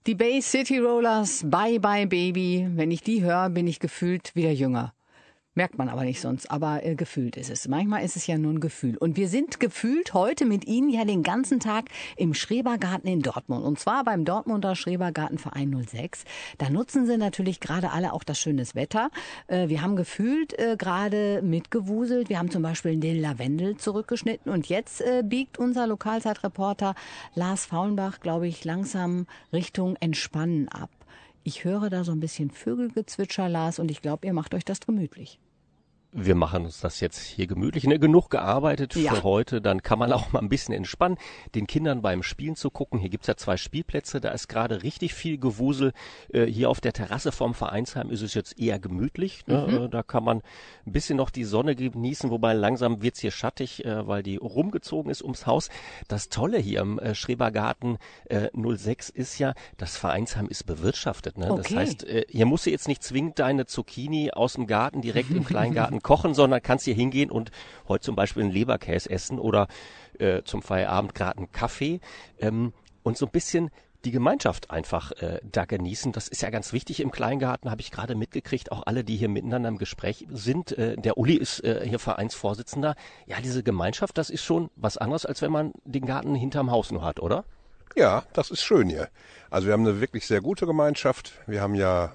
Die Bay City Rollers, Bye Bye Baby. Wenn ich die höre, bin ich gefühlt wieder jünger. Merkt man aber nicht sonst, aber gefühlt ist es. Manchmal ist es ja nur ein Gefühl. Und wir sind gefühlt heute mit Ihnen ja den ganzen Tag im Schrebergarten in Dortmund. Und zwar beim Dortmunder Schrebergartenverein 06. Da nutzen sie natürlich gerade alle auch das schöne Wetter. Wir haben gefühlt gerade mitgewuselt. Wir haben zum Beispiel den Lavendel zurückgeschnitten. Und jetzt biegt unser Lokalzeitreporter Lars Faulenbach, glaube ich, langsam Richtung Entspannen ab. Ich höre da so ein bisschen Vögelgezwitscher, Lars, und ich glaube, ihr macht euch das gemütlich. Wir machen uns das jetzt hier gemütlich, ne? Genug gearbeitet für heute, dann kann man auch mal ein bisschen entspannen, den Kindern beim Spielen zu gucken. Hier gibt's ja 2 Spielplätze, da ist gerade richtig viel Gewusel. Hier auf der Terrasse vom Vereinsheim ist es jetzt eher gemütlich, ne? Da kann man ein bisschen noch die Sonne genießen, wobei langsam wird's hier schattig, weil die rumgezogen ist ums Haus. Das Tolle hier im Schrebergarten 06 ist ja, das Vereinsheim ist bewirtschaftet, ne? Okay. Das heißt, hier musst du jetzt nicht zwingend deine Zucchini aus dem Garten direkt im Kleingarten kochen, sondern kannst hier hingehen und heute zum Beispiel einen Leberkäse essen oder zum Feierabend gerade einen Kaffee und so ein bisschen die Gemeinschaft einfach da genießen. Das ist ja ganz wichtig im Kleingarten, habe ich gerade mitgekriegt, auch alle, die hier miteinander im Gespräch sind. Der Uli ist hier Vereinsvorsitzender. Ja, diese Gemeinschaft, das ist schon was anderes, als wenn man den Garten hinterm Haus nur hat, oder? Ja, das ist schön hier. Also wir haben eine wirklich sehr gute Gemeinschaft. Wir haben ja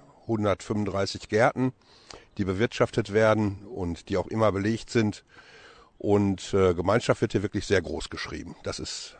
135 Gärten, die bewirtschaftet werden und die auch immer belegt sind. Und Gemeinschaft wird hier wirklich sehr groß geschrieben. Das ist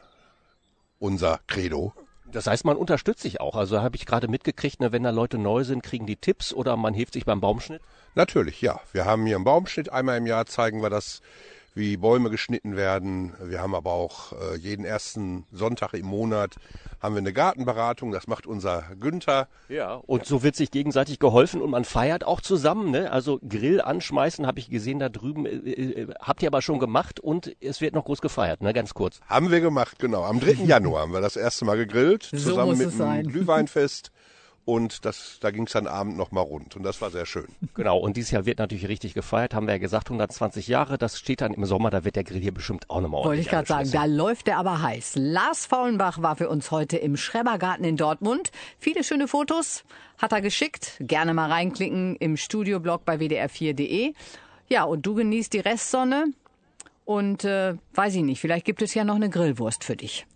unser Credo. Das heißt, man unterstützt sich auch. Also habe ich gerade mitgekriegt, ne, wenn da Leute neu sind, kriegen die Tipps oder man hilft sich beim Baumschnitt? Natürlich, ja. Wir haben hier einen Baumschnitt. Einmal im Jahr zeigen wir das, wie Bäume geschnitten werden. Wir haben aber auch jeden ersten Sonntag im Monat haben wir eine Gartenberatung. Das macht unser Günther. Ja, und so wird sich gegenseitig geholfen und man feiert auch zusammen, ne? Also Grill anschmeißen, habe ich gesehen da drüben, habt ihr aber schon gemacht und es wird noch groß gefeiert, ne? Ganz kurz. Haben wir gemacht, genau. Am 3. Januar haben wir das erste Mal gegrillt, zusammen mit einem Glühweinfest. Und da ging es dann Abend nochmal rund und das war sehr schön. Genau, und dieses Jahr wird natürlich richtig gefeiert, haben wir ja gesagt, 120 Jahre, das steht dann im Sommer, da wird der Grill hier bestimmt auch nochmal ordentlich. Wollte ich gerade sagen, da läuft der aber heiß. Lars Faulenbach war für uns heute im Schrebergarten in Dortmund. Viele schöne Fotos hat er geschickt, gerne mal reinklicken im Studioblog bei wdr4.de. Ja, und du genießt die Restsonne und weiß ich nicht, vielleicht gibt es ja noch eine Grillwurst für dich.